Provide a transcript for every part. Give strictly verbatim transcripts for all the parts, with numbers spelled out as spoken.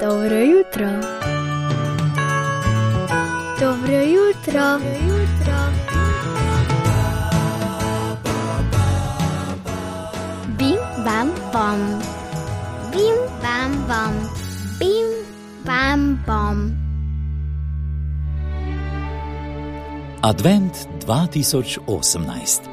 Dobro jutro. Dobro jutro. Dobro jutro. Bim, bam, bom. Bim, bam, bom. Bim, bam, bom. Advent dva tisoč osemnajst.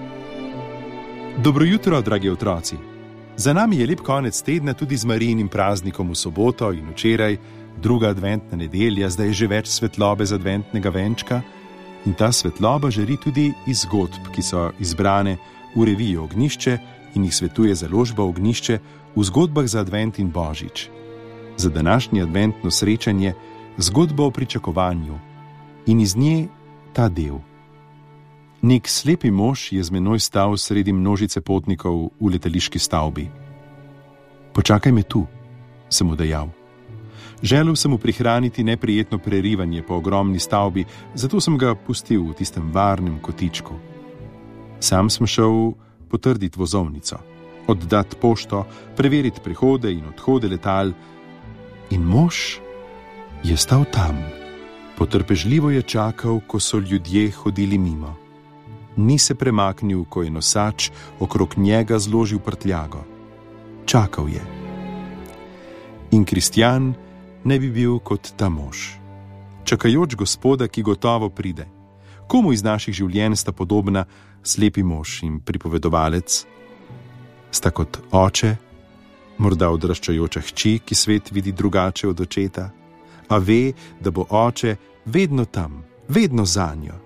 Dobro jutro, dragi otroci. Za nami je lep konec tedna tudi z Marijinim praznikom v soboto in včeraj, druga adventna nedelja, zdaj je že več svetlobe z adventnega venčka in ta svetloba žari tudi iz zgodb, ki so izbrane v reviji Ognjišče in jih svetuje založba Ognjišče v zgodbah za advent in božič. Za današnje adventno srečanje zgodba o pričakovanju in iz nje ta del. Nek slepi mož je z menoj stal sredi množice potnikov v letališki stavbi. Počakaj me tu, sem mu dejal. Želel sem mu prihraniti neprijetno prerivanje po ogromni stavbi, zato sem ga pustil v tistem varnem kotičku. Sam sem šel potrditi vozovnico, oddati pošto, preveriti prihode in odhode letal in mož je stal tam. Potrpežljivo je čakal, ko so ljudje hodili mimo. Ni se premaknil, ko je nosač okrog njega zložil prtljago. Čakal je. In kristjan ne bi bil kot ta mož. Čakajoč Gospoda, ki gotovo pride. Komu iz naših življenj sta podobna slepi mož in pripovedovalec? Sta kot oče, morda odraščajoča hči, ki svet vidi drugače od očeta, a ve, da bo oče vedno tam, vedno zanjo.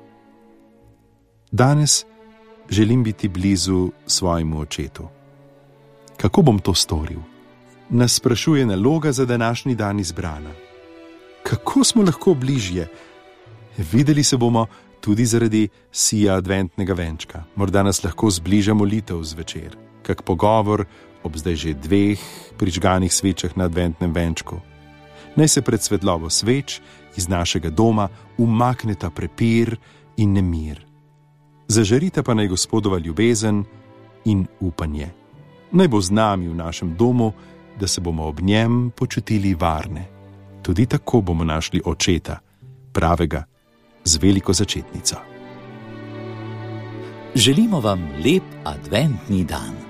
Danes želim biti blizu svojemu očetu. Kako bom to storil? Nas sprašuje naloga za današnji dan izbrana. Kako smo lahko bližje? Videli se bomo tudi zaradi sija adventnega venčka. Morda nas lahko zbliža molitev zvečer, kak pogovor ob zdaj že dveh prižganih svečah na adventnem venčku. Naj se pred svetlobo sveč iz našega doma umakneta prepir in nemir. Zažarita pa naj Gospodova ljubezen in upanje. Naj bo z nami v našem domu, da se bomo ob njem počutili varne. Tudi tako bomo našli očeta, pravega, z veliko začetnico. Želimo vam lep adventni dan.